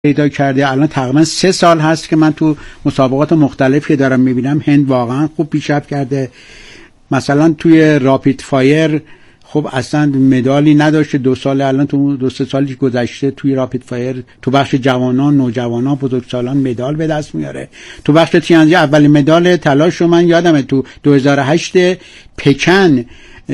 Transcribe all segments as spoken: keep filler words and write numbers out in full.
پیدا کرده. الان تقریبا سه سال هست که من تو مسابقات مختلفی دارم میبینم هند واقعا خوب پیشرفت کرده. مثلا توی راپید فایر خب اصلا مدالی نداشته، دو سال الان تو دو سه سالی گذشته توی راپید فایر تو بخش جوانان، نوجوانان، بزرگسالان مدال به دست میاره. تو بخش تیانزی اولین مدال طلاشو من یادمه تو دو هزار و هشت پکن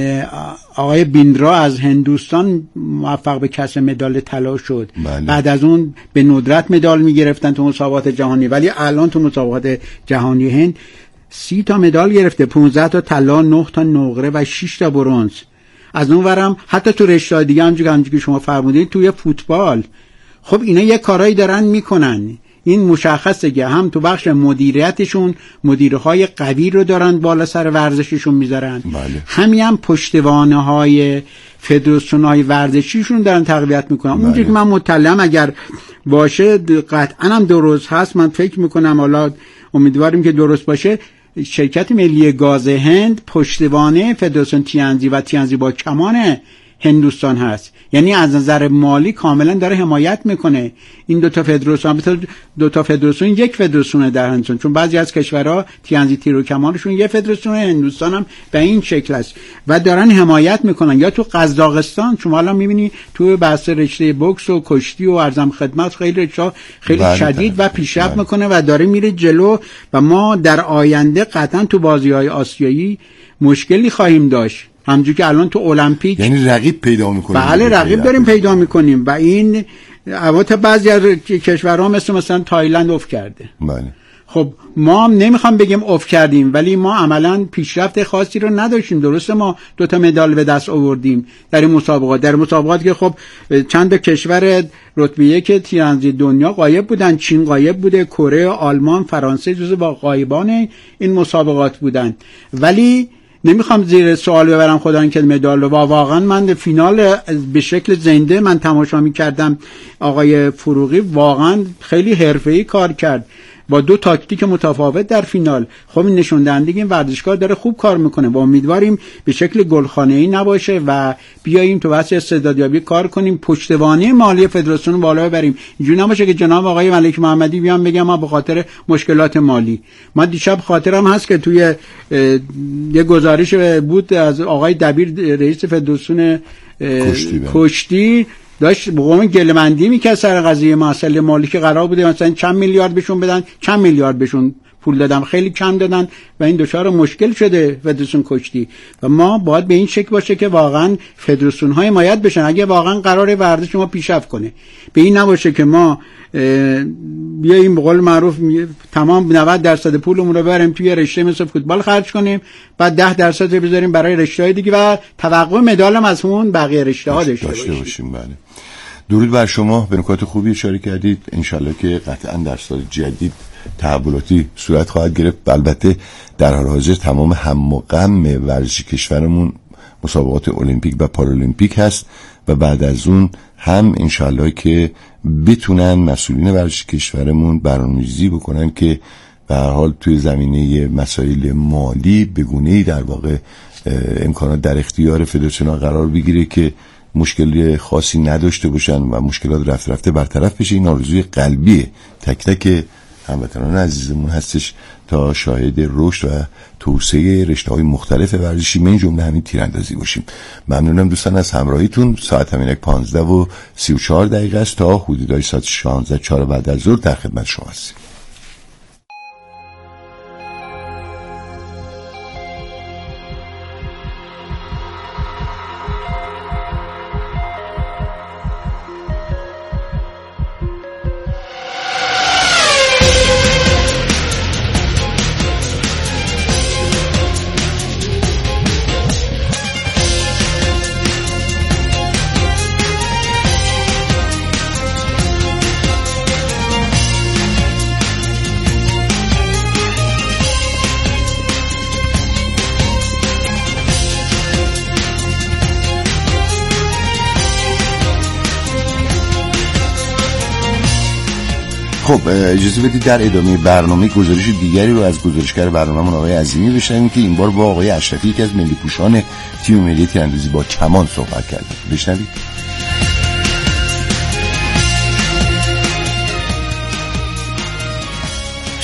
آقای بیندرا از هندوستان موفق به کسب مدال طلا شد. بله. بعد از اون به ندرت مدال میگرفتن تو مسابقات جهانی، ولی الان تو مسابقات جهانی هند سی تا مدال گرفته، پانزده تا طلا، نه تا نقره و شش تا برنز. از اون ورم حتی تو رشته دیگه همونجوری همونجوری که شما فرمودید توی فوتبال، خب اینا یه کارایی دارن میکنن. این مشخصه که هم تو بخش مدیریتشون مدیرهای قوی رو دارن بالا سر ورزششون میذارن، بله. همین هم پشتوانه های فدراسیون های ورزشیشون دارن تقویت میکنن. بله. اونجوری که من مطلعم اگر باشه قطعا هم درست هست، من فکر میکنم، حالا امیدواریم که درست باشه، شرکت ملی گاز هند پشتوانه فدراسیون تیانزی و تیانزی با کمان هندوستان هست، یعنی از نظر مالی کاملا داره حمایت میکنه این دو تا فدراسیون. دو تا فدراسیون یک فدراسیون در هندوستان، چون بعضی از کشورها تیانزی تیر و کمانشون یه فدراسیون، هندوستان هم به این شکل است و دارن حمایت میکنن. یا تو قزاقستان شما الان میبینی تو بحث رشته بوکس و کشتی و ارزم خدمت خیلی رشته خیلی بله شدید و پیشرفت بله. میکنه و داره میره جلو و ما در آینده قطعا تو بازی‌های آسیایی مشکلی خواهیم داشت، همونجوری که الان تو المپیک یعنی رقیب پیدا میکنیم. بله رقیب داریم پیدا میکنیم و این البته بعضی از کشورها مثل مثلا تایلند افت کرده. بله. خب ما هم نمیخوام بگیم افت کردیم، ولی ما عملا پیشرفت خاصی رو نداشتیم. درسته ما دو تا مدال به دست آوردیم در این مسابقات، در مسابقاتی که خب چند تا کشور رتبه یک تیرندازی دنیا غایب بودن، چین غایب بوده، کره، آلمان، فرانسه جزو با غایبان این مسابقات بودن. ولی نمیخوام زیر سوال ببرم خدا که مدال رو، واقعا من فینال به شکل زنده من تماشا میکردم. آقای فروغی واقعا خیلی حرفه‌ای کار کرد با دو تاکتیک متفاوت در فینال. خب این نشون دهنده که این ورزشکار داره خوب کار میکنه و امیدواریم به شکل گلخانه‌ای نباشه و بیاییم تو واسه استعدادیابی کار کنیم، پشتوانه مالی فدراسیون بالا ببریم. اینجوری نباشه که جناب آقای ملک محمدی بیان بگم ما به خاطر مشکلات مالی. من دیشب خاطرم هست که توی یه گزارش بود از آقای دبیر رئیس فدراسیون کشتی, کشتی داشت به قوم گله‌مندی میکرد سر قضیه مسئله مالی که قرار بوده مثلا چند میلیارد بهشون بدن، چند میلیارد بهشون پول دادن، خیلی کم دادن و این دچار مشکل شده فدراسیون کشتی. و ما باید به این شکل باشه که واقعا فدراسیون های حمایت بشن اگه واقعا قراره ورزش ما پیشرفت کنه. به این نباشه که ما بیاییم به قول معروف تمام نود درصد پولمون رو بریم توی رشته مثل فوتبال خرج کنیم، بعد ده درصد رو بذاریم برای رشته‌های دیگه و توقع مدال هم از اون بقیه رشته‌ها داشته باشیم. باشیم. بله. درود بر شما، به نکات خوبی اشاره کردید. انشالله که قطعا در سال جدید تحولاتی صورت خواهد گرفت. البته در حال حاضر تمام هم و غم ورزش کشورمون مسابقات المپیک و پارالمپیک هست و بعد از اون هم انشالله که بتونن مسئولین ورزش کشورمون برنامه‌ریزی بکنن که به هر حال توی زمینه مسائل مالی به گونه‌ای در واقع امکانات در اختیار فدراسیون قرار بگیره که مشکلی خاصی نداشته باشن و مشکلات رفته رفته برطرف بشه. این آرزوی قلبی تک تک هموطنان عزیزمون هستش تا شاهد رشد و توسعه رشته‌های مختلف ورزشی من جمله همین تیراندازی باشیم. ممنونم دوستان از همراهیتون. ساعت همین یک پانزده و سی و چهار دقیقه است تا حدودای ساعت شانزده چهار بعد از ظهر در خدمت شما هستیم. خب اجازه بدید در ادامه برنامه گزارش دیگری رو از گزارشگر برنامه‌مون آقای عظیمی بشنویم که این بار با آقای اشرفی که از ملی پوشان تیم ملی تیراندازی با کمان صحبت کرد. بشنوید.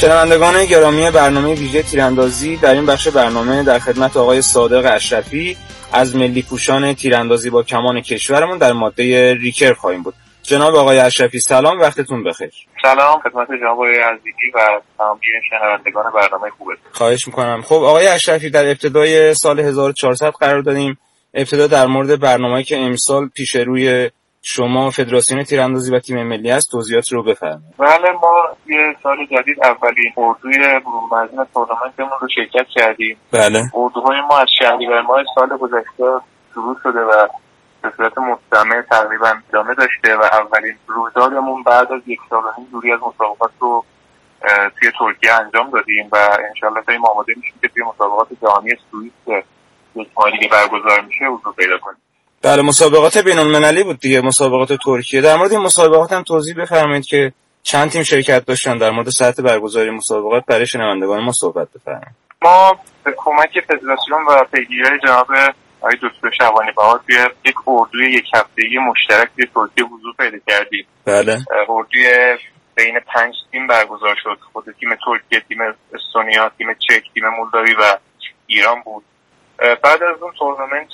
شنوندگان گرامی برنامه ویژه تیراندازی، در این بخش برنامه در خدمت آقای صادق اشرفی از ملی پوشان تیراندازی با کمان کشورمون در ماده ریکر خواهیم بود. جناب آقای اشرفی سلام، وقتتون بخیر. سلام خدمت جناب آقای عزیزی و تمامی شنوندگان برنامه خوبه. خواهش میکنم. خب آقای اشرفی، در ابتدای سال هزار و چهارصد قرار دادیم. ابتدا در مورد برنامه‌ای که امسال پیش روی شما فدراسیون تیراندازی و تیم ملی است توضیحات رو بفرمایید. بله، ما یه سال جدید اولین اردوی برومزین تورنمنتمون رو شرکت کردیم. بله. اردوهای ما از شهریور ماه سال گذشته شروع شده و به صورت مستمر تقریبا ادامه داشته و اولین رویدادمون بعد از یک سال و نیم دوری از مسابقات رو توی ترکیه انجام دادیم و انشالله داریم آماده میشیم که توی مسابقات جهانی سوئیس یک ماه دیگه برگزار میشه حضور پیدا کنیم. بله، مسابقات بین‌المللی بود دیگه، مسابقات ترکیه. در مورد این مسابقات هم توضیح بفرمایید که چند تیم شرکت داشتن، در مورد سطح برگزاری مسابقات برای شنوندگان ما صحبت بفرمایید. ما به کمک فدراسیون و پیگیری جناب آقای دکتر شعبانی بها توی یک اردوی یک هفتگی مشترک توی ترکیه حضور پیدا کردیم. بله. اردوی بین پنج تیم برگزار شد. خود تیم ترکیه، تیم استونیا، تیم چک، تیم مولداوی و ایران بود. بعد از اون تورنمنت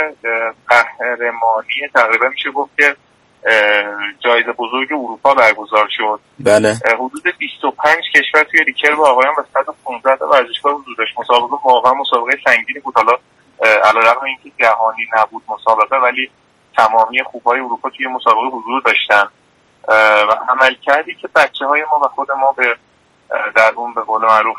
قهرمانی تقریبا میشه گفت که جایزه بزرگ اروپا برگزار شد. بله. حدود بیست و پنج کشور توی ریکر با آقایان و صد و پانزده تا ورزشکار حضور داشت. مسابقه واقعا مسابقه سنگینی بود. حالا علیرغم اینکه جهانی نبود مسابقه، ولی تمامی خوبای اروپا توی مسابقه حضور داشتن و عمل کردی که بچه‌های ما و خود ما به در اون به قول معروف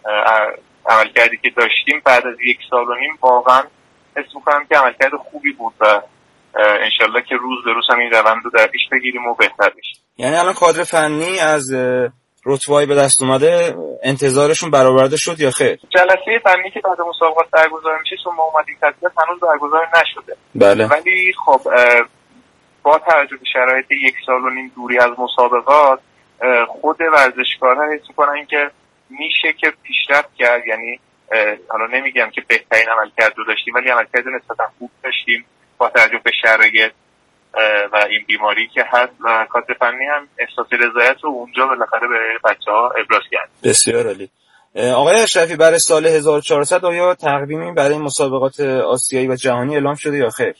عمل کردی که داشتیم بعد از یک سال و نیم واقعا حس می‌کنم که عملکرد خوبی بود و انشالله که روز به روز هم این روند رو در پیش بگیریم و بهتر بشیم. یعنی الان کادر فنی از رتبه‌ای به دست اومده انتظارشون برآورده شد یا خیر؟ جلسه فنی که بعد مسابقات برگزار میشه چون ما اومدیم تدریس هنوز برگزار نشده. بله. ولی خب با توجه به شرایط یک سال و نیم دوری از مسابقات خود ورزشکارها حس می‌کنن که میشه که پیشرفت کرد. یعنی حالا نمیگم که بهترین عملکرد رو داشتیم، ولی عملکرد نسبتا خوب داشتیم با توجه به شرایط و این بیماری که هست و کادر فنی هم احساس رضایت رو اونجا بالاخره به بچه‌ها ابراز کرد. بسیار عالی. آقای اشرفی، برای سال هزار و چهارصد آیا تقویمی برای مسابقات آسیایی و جهانی اعلام شده یا خیر؟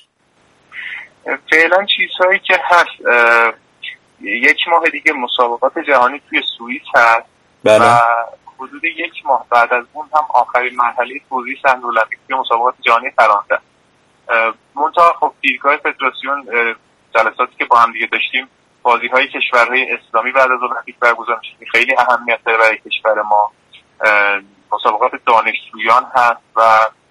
فعلا چیزهایی که هست یک ماه دیگه مسابقات جهانی توی سوئیس هست. بله. و حدود یک ماه بعد از اون هم آخرین مرحله توزیع صحن المپیک توی مسابقات جهانی فرانسه. منتها خب دیدگاه فدراسیون جلساتی که با هم دیگه داشتیم، بازی‌های کشورهای اسلامی بعد از المپیک برگزار میشه خیلی اهمیت داره برای کشور ما. مسابقات دانشجویان هست و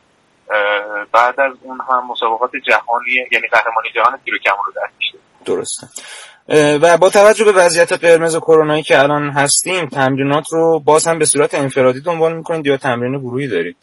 بعد از اون هم مسابقات جهانی یعنی قهرمانی جهان تیر و کمان رو در پیش داریم. درسته. و با توجه به وضعیت قرمز و کرونایی که الان هستیم، تمرینات رو باز هم به صورت انفرادی دنبال می‌کنید یا تمرین گروهی دارید؟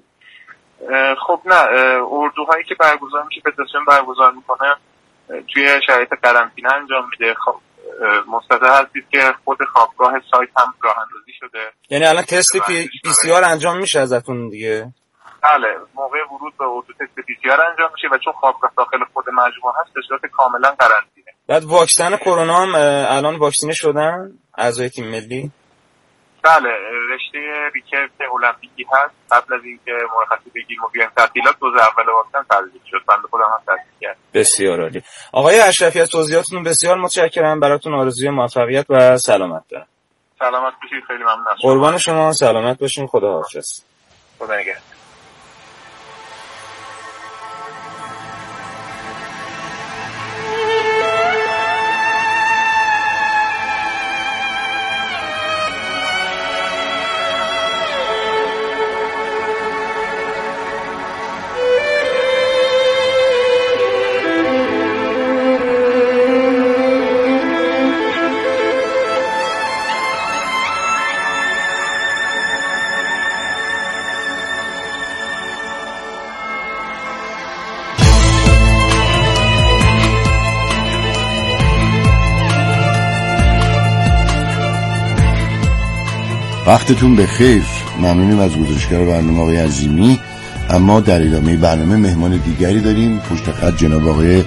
خب نه، اردوهایی که برگزار میشه فدراسیون برگزار میکنه توی شرایط قرنطینه انجام میده. خب مستحضر هستید که خود خوابگاه سایت هم راه اندازی شده. یعنی الان تست پی, پی سی آر انجام میشه ازتون دیگه؟ بله، موقع ورود به اردو تست پی سی آر انجام میشه و چون خوابگاه داخل خود مجموعه هست به صورت کاملا قرنطینه. بعد واکسن کرونا هم الان واکسینه شدن اعضای تیم ملی؟ بله، رشته ریکرد المپیکی هست. قبل از اینکه مرخصی بگیریم و بیایم تعطیلات دوز اول واکسن تزریق شد. بنده خودم هم تزریق کردم. بسیار عالی. آقای اشرفی، از توضیحاتتون بسیار متشکرم. براتون آرزوی موفقیت و سلامت دارم. سلامت باشید. خیلی ممنون. قربان شما. سلامت باشین. خدا حافظ. خدا نگهدار. وقتتون بخیر. ممنونیم از گزارشگر برنامه آقای عظیمی. اما در ادامه برنامه مهمان دیگری داریم. پشت خط جناب آقای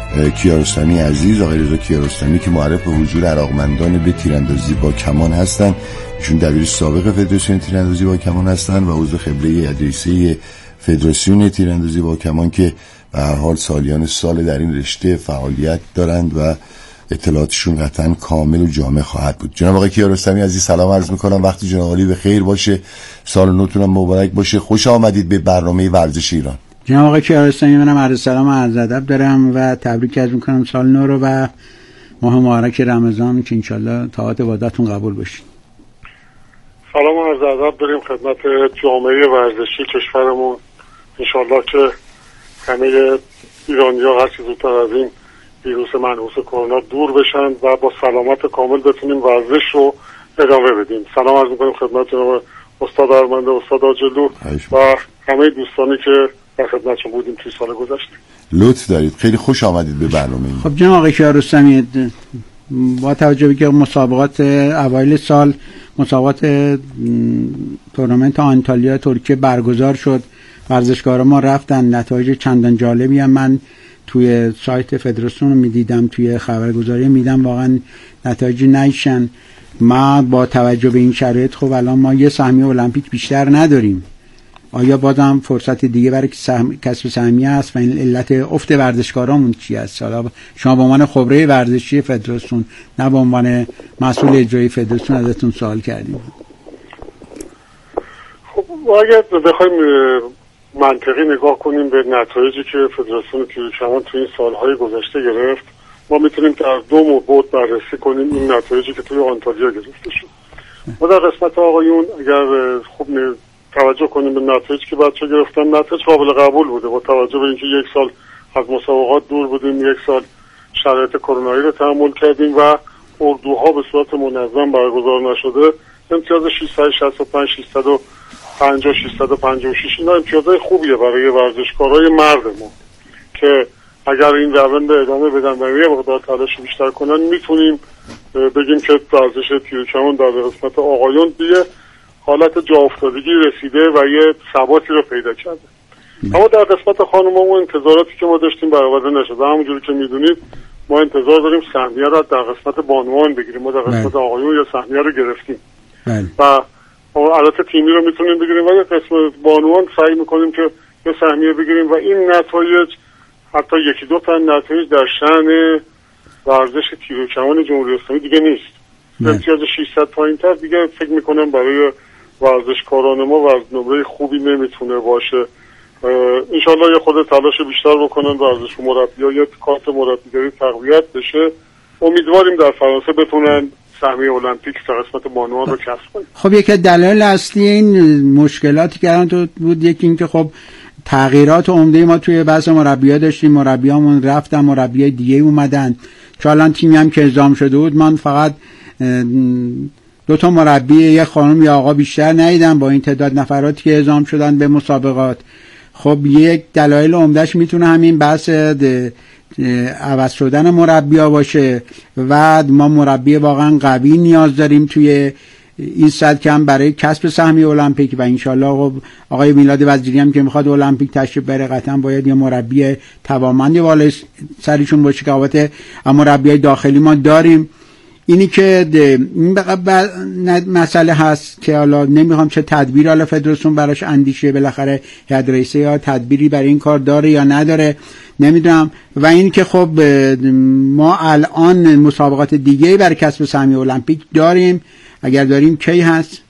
کیارستمی عزیز، آقای رضا کیارستمی که معرف به حضور علاقمندان به تیراندازی با کمان هستند. ایشون دبیر سابق فدراسیون تیراندازی با کمان هستند و عضو قبله ادریسه فدراسیون تیراندازی با کمان که به هر حال سالیان سال در این رشته فعالیت دارند و اطلاعاتشون قطعا کامل و جامع خواهد بود. جناب آقای کیارستمی عزیز سلام عرض میکنم، وقتی جناب عالی به خیر باشه، سال نوتون هم مبارک باشه. خوش آمدید به برنامه ورزش ایران. جناب آقای کیارستمی، منم عرض سلام و عرض ادب دارم و تبریک عرض میکنم سال نو رو و ماه مبارک رمضان که انشالله طاعات عبادتون قبول بشه. سلام و عرض ادب داریم خدمت جامعه ورزشی کشورمون. انشالله که همه ایرانی‌ها هر چه زودتر از این ویروس منحوس کرونا دور بشن و با سلامت کامل بتونیم ورزش رو ادامه بدیم. سلام عرض می‌کنیم خدمت جناب استاد ارمنده، استاد آجلو و همه دوستانی که در خدمتشون بودیم توی سال گذشته. لطف دارید، خیلی خوش آمدید به برنامه این. خب جناب آقای کیارستمی، با توجه به که مسابقات اوایل سال مسابقات تورنمنت آنتالیا ترکیه برگزار شد، ورزشکارا ما رفتن، نتایج چندان جالبی هم من توی سایت فدراسیون میدیدم، توی خبرگزاری میدم، واقعا نتایج نیشن. ما با توجه به این شرایط خب الان ما یه سهمیه المپیک بیشتر نداریم. آیا بازم فرصت دیگه برای سهم... کسب سهمیه هست و این علت افت ورزشکارامون چی است؟ حالا شما به عنوان خبره ورزشی فدراسیون، نه به عنوان مسئول اجرایی فدراسیون، ازتون سوال کردیم. خب اگر بخوایم منطقی نگاه کنیم به نتایجی که فدراسیون تیروکمان توی این سالهای گذشته گرفت، ما میتونیم در دو بعد بررسی کنیم این نتایجی که توی آنتالیا گرفته شد. ما در قسمت آقایون اگر خوب توجه کنیم به نتایجی که بچه گرفتن، نتایج قابل قبول بوده با توجه به اینکه یک سال از مسابقات دور بودیم، یک سال شرایط کرونایی رو تحمل کردیم و اردوها به صورت منظم برگزار نشده. امتیاز ششصد و شصت و پنج، ششصد و پنجاه، ششصد و پنجاه و شش اینا امتیازهای خوبیه برای ورزشکارای مردمون که اگر این روند ادامه بدن و یه مقدار تلاش بیشتر کنن میتونیم بگیم که ورزش تیروکمان در قسمت آقایون دیگه حالت جا افتادگی رسیده و یه ثباتی رو پیدا کرده. اما در قسمت خانم‌ها انتظاراتی که ما داشتیم برآورده نشده. همونجوری که میدونید ما انتظار داریم سهمیه رو در قسمت بانوان بگیریم. ما در قسمت آقایون یا سهمیه رو گرفتیم و البته تیمی رو میتونیم بگیریم ولی قسمت بانوان سعی میکنیم که یه سهمیه بگیریم و این نتایج حتی یکی دو تا نتایج در شأن ورزش تیروکمان جمهوری اسلامی دیگه نیست. امتیاز ششصد پایین‌تر دیگه فکر میکنم برای ورزشکاران ما و نمره خوبی نمیتونه باشه. انشالله یه خود تلاش بیشتر بکنن، ورزش مربی‌ها یا کارت مربیگری تقویت بشه. امیدواریم در فرانسه بتونن سهمیه المپیک در قسمت بانوان رو کسب کنن. خب یکی دلایل اصلی این مشکلاتی که الان تو بود، یکی این که خب تغییرات عمده ما توی بحث مربی‌ها داشتیم، مربیامون رفتن، مربیای دیگه اومدن. چون الان تیمی هم که اعزام شده بود من فقط دو تا مربی، یک خانم یا آقا بیشتر ندیدم با این تعداد نفراتی که اعزام شدن به مسابقات. خب یک دلایل عمدهش میتونه همین بحث عوض شدن مربی‌ها باشه و ما مربی واقعا قوی نیاز داریم توی این صد کم برای کسب سهمیه المپیک و انشالله خب آقای میلاد وزیری هم که میخواد المپیک تشریف بره قطعا باید یه مربی توانمندی بالای سرشون باشه که البته مربیای داخلی ما داریم. اینی که این مسئله هست که حالا نمیخوام چه تدبیر حالا فدراسیون براش اندیشه، بالاخره هیئت رئیسه یا تدبیری برای این کار داره یا نداره نمیدونم. و این که خب ما الان مسابقات دیگه برای کسب سهمیه المپیک داریم، اگر داریم کی هست؟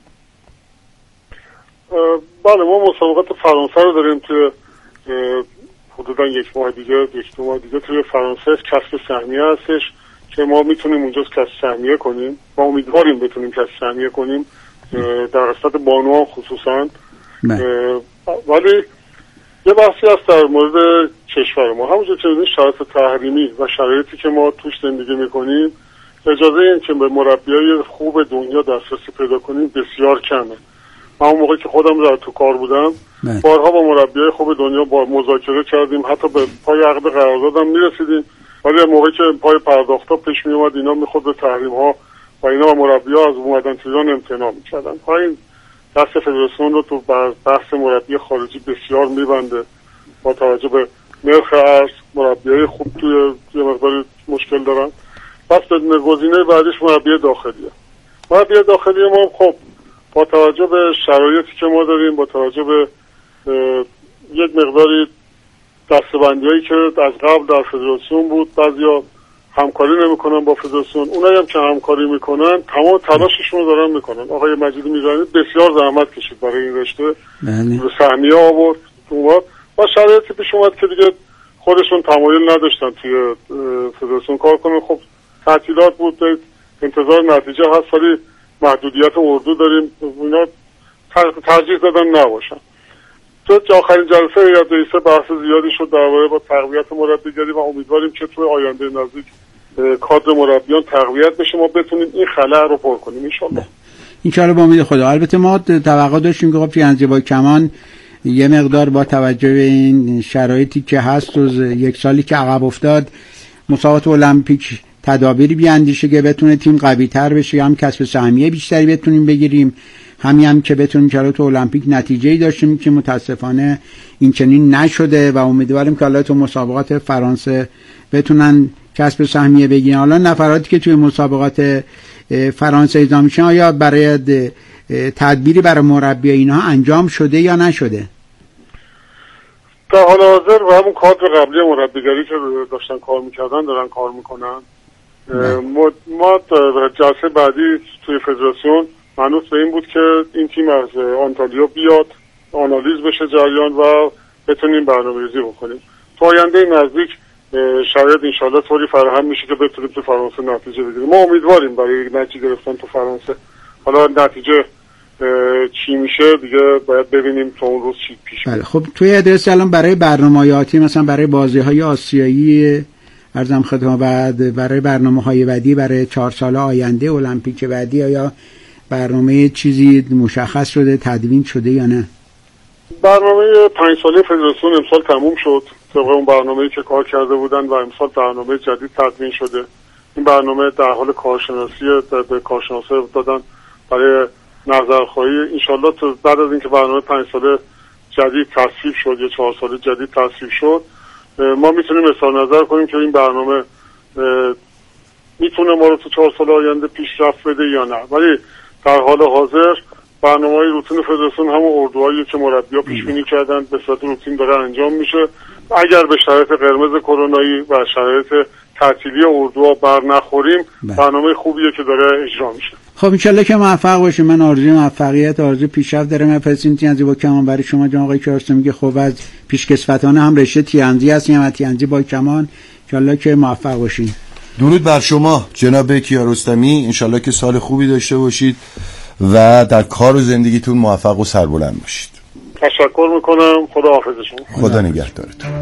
بله ما مسابقات فرانسه رو داریم توی حدودا یک ماه دیگه یک دو ماه دیگه توی فرانسه کسب سهمیه هستش که ما میتونیم اونجا کسب سهمیه کنیم. ما امیدواریم بتونیم کسب سهمیه کنیم در قسمت بانوان خصوصا. ولی یه بحثی هست در مورد کشور ما. همونجور که این شرایط تحریمی و شرایطی که ما توش زندگی میکنیم اجازه این که به مربیای خوب دنیا دسترسی پیدا کنیم بسیار کمه. من اون موقعی که خودم در تو کار بودم بارها با مربیای خوب دنیا با مذاکره کردیم، حتی به پای عقد قرارداد هم میرسیدیم، ولی موقعی که پای پرداخت‌ها پیش می اومد اینا میخورد به تحریم‌ها و اینا و مربی‌ها از اومدن تو ایران امتناع می‌کردن. این دست فدراسیون رو تو بحث مربی خارجی بسیار میبنده با توجه به نرخ ارز، مربیای خوب توی یه مقدار مشکل دارن. پس بدون گزینه بعدیش مربی داخلیه. مربی داخلی ما خب با توجه به شرایطی که ما داریم، با توجه به یک مقداری دسته‌بندی‌هایی که از قبل در فدراسیون بود، بعضیا همکاری نمی‌کنن با فدراسیون، اونایی هم که همکاری می‌کنن تمام تلاششون رو دارن می‌کنن. آقای مجید میرانی بسیار زحمت کشید برای این رشته، به سهمیه آورد اومد و شرایطی پیش اومد که دیگه خودشون تمایل نداشتن توی فدراسیون کار کنن. خب تعطیلات بود، انتظار نتیجه هست، ولی محدودیت اردو داریم، اینا ترجیح دادن نباشن. تو آخرین جلسه هیئت رئیسه بحث زیادی شد درباره با تقویت مربیگری و امیدواریم که توی آینده نزدیک کادر مربیان تقویت بشه، ما بتونیم این خلأ رو پر کنیم ان شاءالله. ان شاءالله با امید خدا. البته ما توقع داشتیم که خب تیرندازی با کمان یه مقدار با توجه به این شرایطی که هست و یک سالی که عقب افتاد مسابقات المپیک تدابیری بیاندیشه که بتونه تیم قوی تر بشه، هم کسب سهمیه بیشتری بتونیم بگیریم، همین هم که بتونیم که تو المپیک نتیجه‌ای داشتیم که متاسفانه این چنین نشده و امیدواریم که حالا تو مسابقات فرانسه بتونن کسب سهمیه بگیرن. حالا نفراتی که توی مسابقات فرانسه اعزام میشن آیا برای تدبیری برای مربی اینها انجام شده یا نشده؟ در حال حاضر و همون کادر قبلی مربیگری که داشتن کار میکردن دارن کار میکنن. ما, ما جلسه بعدی توی فدراسیون منوط به این بود که این تیم از آنتالیا بیاد، آنالیز بشه جریان و بتونیم برنامه‌ریزی بکنیم. تو آینده نزدیک شاید انشالله طوری فراهم میشه که بتونیم تو فرانسه نتیجه بگیریم. ما امیدواریم برای نتیجه گرفتن تو فرانسه. حالا نتیجه چی میشه دیگه باید ببینیم تا اون روز چی پیش میاد. خب توی ادرس الان برای برنامه‌های مثلا برای بازی‌های آسیایی ارزم خدمت بعد برای برنامه‌های بعدی برای چهار سال آینده المپیک بعدی یا برنامه چیزی مشخص شده تدوین شده یا نه؟ برنامه پنج ساله فدراسیون امسال تموم شد طبق اون برنامه‌ای که کار کرده بودن و امسال برنامه جدید تدوین شده. این برنامه در حال کارشناسی به کارشناسا دادن برای نظرخواهی. انشالله تو بعد از اینکه برنامه پنج ساله جدید تصویب شد یا چهار ساله جدید تصویب شد ما میتونیم اظهار نظر کنیم که این برنامه میتونه ما رو تو چهار سال آینده پیشرفت بده یا نه. ولی در حال حاضر برنامه‌های روتین فدراسیون همون اردوهایی که مربی‌ها پیش بینی کردن به صورت روتین داره انجام میشه. اگر به شرایط قرمز کرونایی و شرایط تعطیلی اردوها بر نخوریم برنامه خوبیه که داره اجرا میشه. خب ان شاءالله که موفق باشیم. من آرزوی موفقیت، آرزوی پیشرفت دارم. فرستین تیرندازی با کمان برای شما جناب آقای کیارستمی که خب از پیشکسوتانه هم رشته تیرندازی هستیم و تیرندازی با کمان. ان شاءالله که موفق باشین. درود بر شما جناب کیارستمی، ان شاءالله که سال خوبی داشته باشید و در کار و زندگیتون موفق و سربلند باشید. تشکر میکنم. خدا حافظتون. خدا نگهدارتون.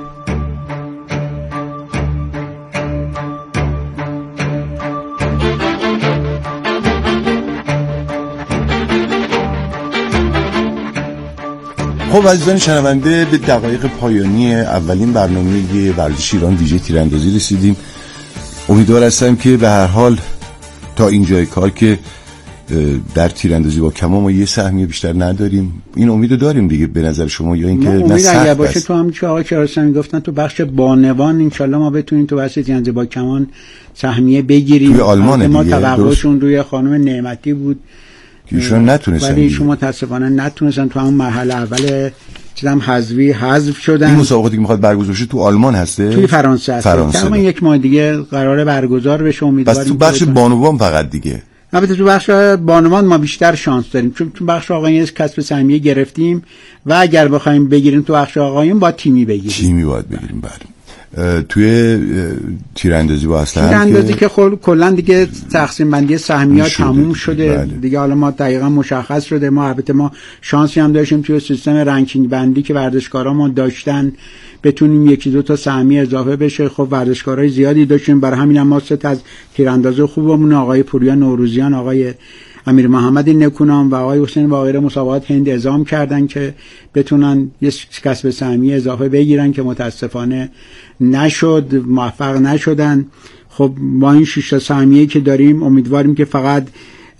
خب عزیزان شنونده به دقایق پایانی اولین برنامه ورزش ایران ویژه تیراندازی رسیدیم. امیدوار هستم که به هر حال تا اینجای کار که در تیراندازی با کمان ما یه سهمیه بیشتر نداریم، این امیدو داریم دیگه به نظر شما یا اینکه نه سخت باشه است؟ تو هم که آقای کیارستمی گفتن تو بخش بانوان ان شاءالله ما بتونیم تو بخش تیراندازی با کمان سهمیه بگیریم. توی آلمان ما توقعشون روی خانم نعمتی بود که ایشون نتونستن، ولی شما متاسفانه نتونستن تو همون مرحله اول چیزام حذفی حذف شدن. این مسابقاتی که میخواد برگزار شه تو آلمان هسته؟ توی فرانسه هست. تقریبا یک ماه دیگه قراره برگزار بشه. امیدواریم بس تو بخش بانوان فقط دیگه. البته تو بخش بانوان ما بیشتر شانس داریم چون تو بخش آقایون کسب سهمیه گرفتیم و اگر بخوایم بگیریم تو بخش آقایون با تیمی بگیریم. تیمی باید بگیریم. بله. توی تیراندازی با اصلا تیراندازی که خب کلا دیگه تقسیم بندی سهمیه‌ها تموم شده. بله. دیگه حالا ما دقیقاً مشخص شده. ما البته ما شانسی هم داشتیم توی سیستم رنکینگ بندی که ورزشکارامون داشتن بتونیم یکی دو تا سهمیه اضافه بشه. خب ورزشکارای زیادی داشتیم، برای همین هم ما سه تا از تیرانداز خوبمون آقای پوریا نوروزیان، آقای امیر محمد نکونام و آقای حسین باقری مسابقات هند اعزام کردن که بتونن یه کسب سهمیه اضافه بگیرن که متاسفانه نشد، موفق نشدن. خب با این شش تا سهمیه‌ای که داریم امیدواریم که فقط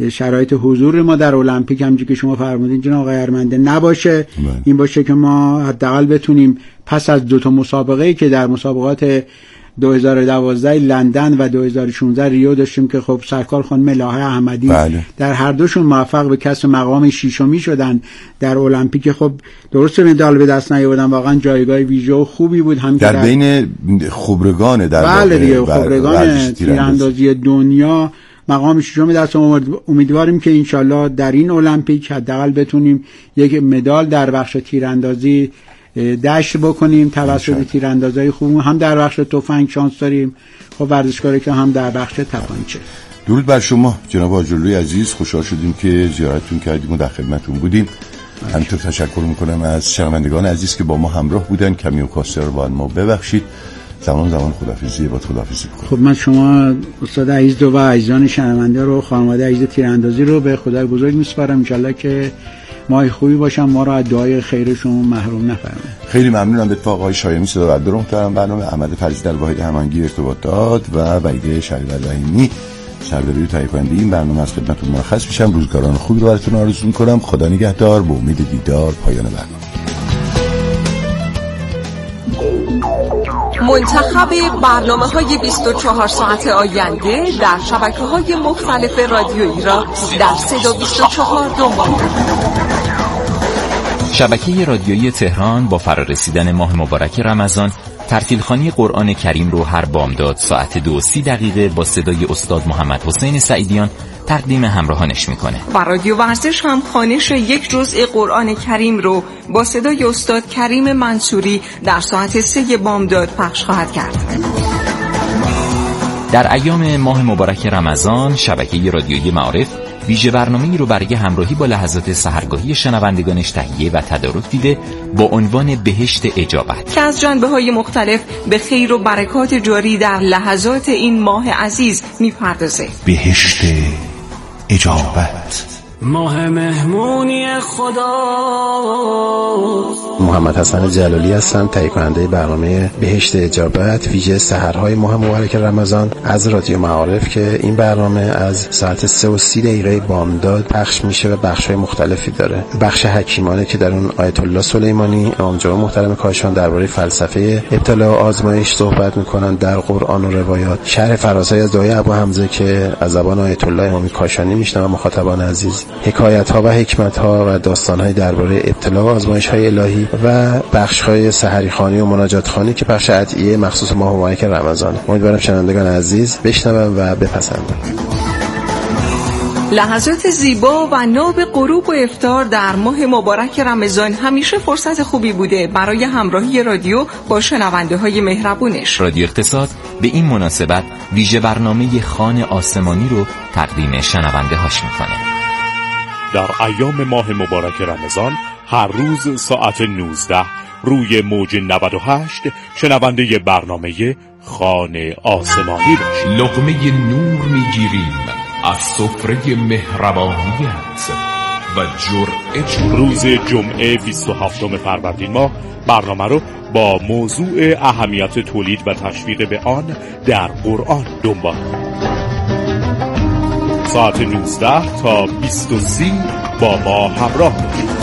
شرایط حضور ما در المپیک همونجوری که شما فرمودین جناب آقای ارمنده نباشه. من. این باشه که ما حداقل بتونیم پس از دو تا مسابقه‌ای که در مسابقات دو هزار و دوازده لندن و دو هزار و شانزده ریو داشتیم که خب سرکار خانم الهه احمدی بله. در هر دوشون موفق به کسب مقام ششمی شدن در المپیک. خب درست مدال به دست نیاوردن، واقعا جایگاه ویژه و خوبی بود هم در, در بین خبرگان در بله دیگه خبرگان تیراندازی دنیا مقام ششم دست آورد. امیدواریم که انشالله در این المپیک حداقل بتونیم یک مدال در بخش تیراندازی دشت بکنیم توسط تیراندازای خوب، هم در بخش تفنگ شانس داریم، خب ورزشکاری که هم در بخش تپانچه. درود بر شما جناب آجرلوی عزیز، خوشحال شدیم که زیارتتون کردیم و در خدمتتون بودیم. همینطور تشکر میکنم از شنوندگان عزیز که با ما همراه بودن. کمی و کاسته رو با ما ببخشید. زمان زمان خداحافظی با خداحافظی کنم. خب من شما استاد عزیز و عزیزان شنونده رو، خانواده عزیز تیراندازی رو به خدای بزرگ میسپارم. ان شاءالله که ماه خوبی باشم، ما رو از دعای خیرشون محروم نفرمایید. خیلی ممنونم. به اتفاق آقای شایمی صدا و دور محترم برنامه، احمد فرزی در واحد هماهنگی ارتباطات و وحید شریف رحیمی سردبیر تهیه کننده این برنامه از خدمتتون مرخص میشم. روزگاران خوبی رو براتون آرزو می‌کنم. خدا نگهدار. به امید دیدار. پایان برنامه. منتخب برنامه‌های بیست و چهار ساعت آینده در شبکه‌های مختلف رادیویی را در صدا بیست و چهار دنبال کنید. شبکه رادیویی تهران با فرارسیدن ماه مبارک رمضان ترتیلخوانی قرآن کریم رو هر بامداد ساعت دو و سی دقیقه با صدای استاد محمد حسین سعیدیان تقدیم همراهانش میکنه. و رادیو ورزش هم خوانش یک جزء قرآن کریم رو با صدای استاد کریم منصوری در ساعت سه بامداد پخش خواهد کرد. در ایام ماه مبارک رمضان شبکه رادیویی معارف ویژه برنامه‌ای رو برای همراهی با لحظات سحرگاهی شنوندگانش تهیه و تدارک دیده با عنوان بهشت اجابت که از جنبه‌های مختلف به خیر و برکات جاری در لحظات این ماه عزیز می‌پردازه. بهشت اجابت. ماه مهمونی خدا. محمد حسن جلالی هستم، تهیه کننده برنامه بهشت اجابت ویژه سحرهای ماه مبارک رمضان از رادیو معارف که این برنامه از ساعت سه و سی دقیقه بامداد پخش میشه و بخش‌های مختلفی داره. بخش حکیمانه که در اون آیت الله سلیمانی امام جمعه محترم کاشان درباره فلسفه ابتلاء و آزمایش صحبت میکنن در قرآن و روایات. شرح فراسای از دعای ابو حمزه که از زبان آیت الله امامی کاشانی میشنوم مخاطبان عزیز. حکایت ها و حکمت ها و داستان های درباره ابتلا و آزمایش های الهی و بخش های سحری خوانی و مناجات خوانی که بخش ادعیه مخصوص ماه مبارک رمضان. امیدوارم شنوندگان عزیز بشنون و بپسندن. لحظات زیبا و ناب غروب و افطار در ماه مبارک رمضان همیشه فرصت خوبی بوده برای همراهی رادیو با شنونده های مهربونش. رادیو اقتصاد به این مناسبت ویژه برنامه خوان آسمانی رو تقدیم شنونده هاش میکنه. در ایام ماه مبارک رمضان هر روز ساعت نوزده روی موج نود و هشت شنونده برنامه خوان آسمانی باشید. لقمه نور میگیریم از سفره مهربانیت و جرعه. روز جمعه بیست و هفتم فروردین ماه برنامه رو با موضوع اهمیت تولید و تشویق به آن در قرآن دنبال ساعت نوزده تا بیست و سی با ما همراه باشید.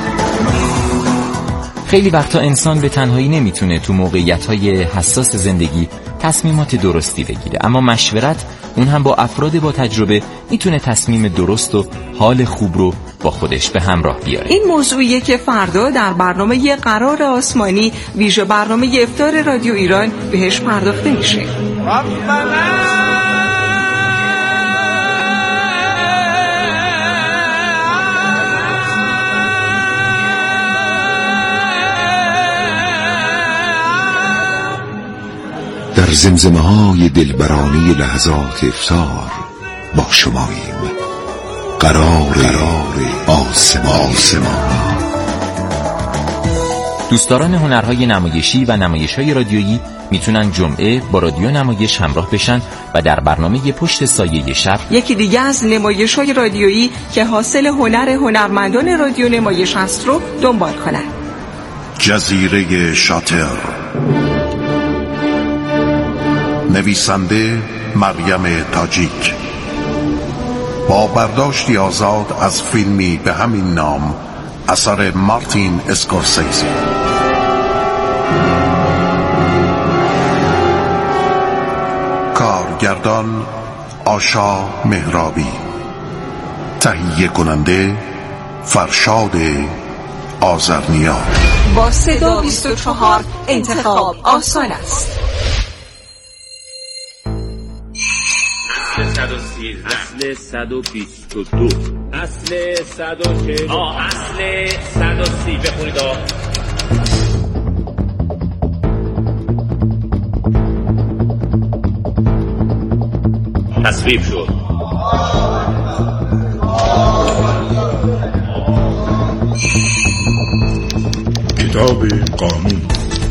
خیلی وقتا انسان به تنهایی نمیتونه تو موقعیت‌های حساس زندگی تصمیمات درستی بگیره، اما مشورت اون هم با افراد با تجربه میتونه تصمیم درست و حال خوب رو با خودش به همراه بیاره. این موضوعیه که فردا در برنامه قرار آسمانی ویژه برنامه افطار رادیو ایران بهش پرداخته میشه. در زمزمه های دلبرانه لحظات افطار با شماییم. قرار, قرار آسمان. دوستداران هنرهای نمایشی و نمایش‌های رادیویی میتونن جمعه با رادیو نمایش همراه بشن و در برنامه پشت سایه شب یکی دیگه از نمایش‌های رادیویی که حاصل هنر هنرمندان رادیو نمایش است رو دنبال کنن. جزیره شاتر. نویسنده مریم تاجیک، با برداشتی آزاد از فیلمی به همین نام اثر مارتین اسکورسیزی. کارگردان آشا مهرابی، تهیه کننده فرشاد آذرنیا. با صدا بیست و چهار انتخاب آسان است. صد و سیزده، اصل صد و بیست و دو، اصل صد و چهل، آه اصل صد و سی. بخونید آه. تصویب شد. کتاب قانون.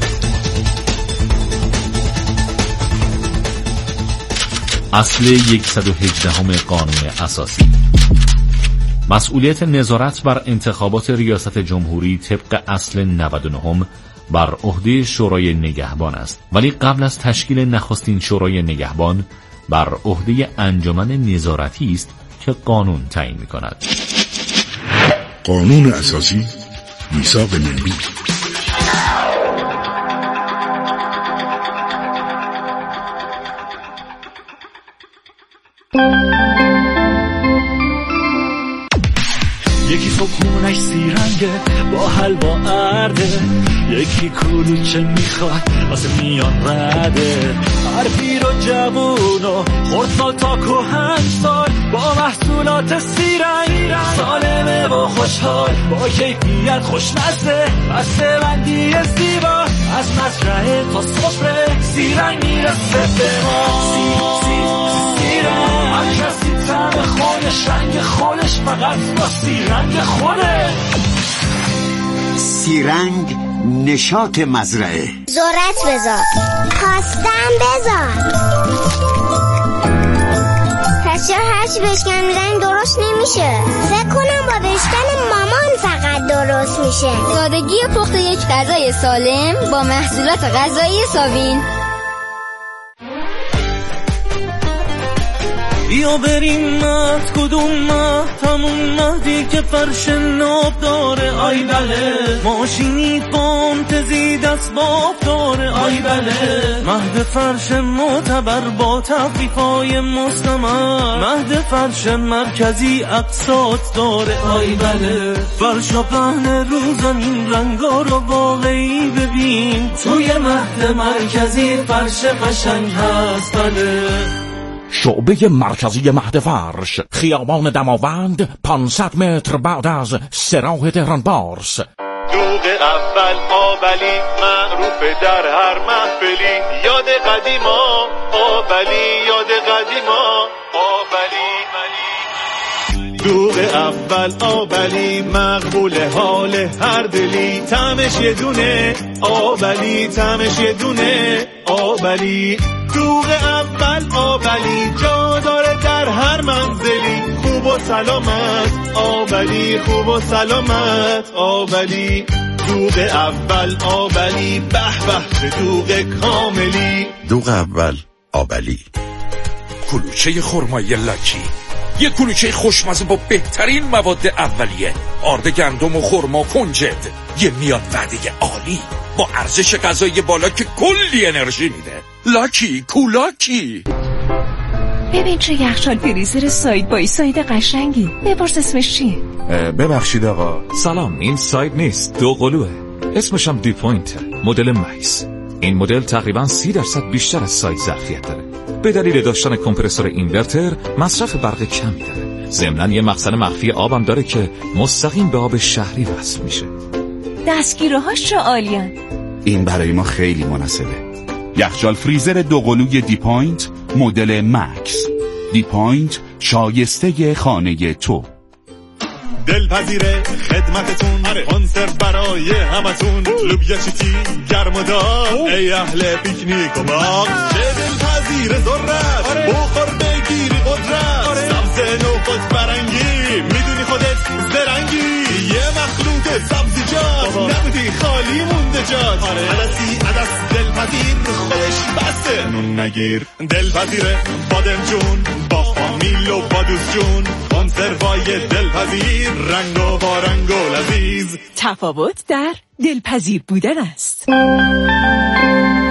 اصل صد و هجده قانون اساسی. مسئولیت نظارت بر انتخابات ریاست جمهوری طبق اصل نود و نه بر عهده شورای نگهبان است، ولی قبل از تشکیل نخستین شورای نگهبان بر عهده انجمن نظارتی است که قانون تعیین می‌کند. قانون اساسی، میثاق ملی. یکی صبحونش سیرنگه با حلوا ارده، یکی کلوچه میخواد واسه میان رده. هر پیر و جوون و خردسال تا کهن سال با محصولات سیرنگ سالمه و خوشحال، با کیفیت خوشمزه، بسته بندی زیبا از مزرعه تا سفره. سیرنگ میرسه به ما، سی سی سیرنگ هر کسی طعم خودش، رنگ خودش فقط با سیرنگ خوده. سیرنگ نشاط مزرعه. ذرت بذار، خواستم بذار. پس چرا هرچی بشکن رنگ درست نمیشه؟ فکر کنم با بشکن مامان فقط درست میشه. سادگی پخت یک غذای سالم با محصولات غذایی ساوین. بیا بریم مهد، کدوم مهد؟ همون مهدی که فرش ناب داره. آی بله، ماشینی فانتزی دست باب داره. آی بله، مهد فرش معتبر با تخفیفای مستمر. مهد فرش مرکزی اقساط داره. آی بله، فرش و پهن رو زمین، رنگا رو واقعی ببین. توی مهد مرکزی فرش قشنگ هست. بله، شعبه مرکزی مهد فرش، خیابان دماوند، پانصد متر بعد از سراح تهران بارس. دوغ اول آبلی معروف در هر محفلی، یاد قدیما آبلی، یاد قدیما آبلی. دوغ اول آبلی مقبول حال هر دلی، طعمش یه دونه آبلی، طعمش یه دونه آبلی. دوغ اول آبلی جا داره در هر منزلی، خوب و سلامت آبلی، خوب و سلامت آبلی. دوغ اول آبلی، به به به دوغ کاملی. دوغ اول آبلی. کلوچه خرمایی لاکی، یه کلوچه خوشمزه با بهترین مواد اولیه، آرد گندم و خرما کنجد، یه میان وعده عالی با ارزش غذایی بالا که کلی انرژی میده. لاکی کولاکی. ببین چه یخچال فریزر ساید بای ساید قشنگی. بپرس اسمش چیه؟ ببخشید آقا. سلام، این ساید نیست، دو قلوه. اسمش هم دی پوینت، مدل مکس. این مدل تقریبا سی درصد بیشتر از ساید ظرفیت داره. به دلیل داشتن کمپرسور اینورتر مصرف برق کمی داره. ضمناً یه مخزن مخفی آبم داره که مستقیم به آب شهری وصل میشه. دستگیره‌هاش چه عالیان. این برای ما خیلی مناسبه. یخچال فریزر دو قلوی دی پوینت مدل مکس. دی پوینت، شایسته خانه تو. دلپذیره خدمتتون، کنسرو برای همتون، لوبیا چیتی گرم و داغ، ای اهل پیکنیک و باغ. چه دلپذیره ذرت، بخور بگیری قدرت، سبز نوخت برنگی، میدونی خودت زرنگی. یه مخلوط سبزیجات، نبودی خالی مونده جات. عدسی عدس دلپذیر، خودش بسته نون نگیر. دلپذیره بادم جون با میل و بادوس جون، کنسروای دلپذیر، رنگ و بارنگ و لذیذ. تفاوت در دلپذیر بودن است.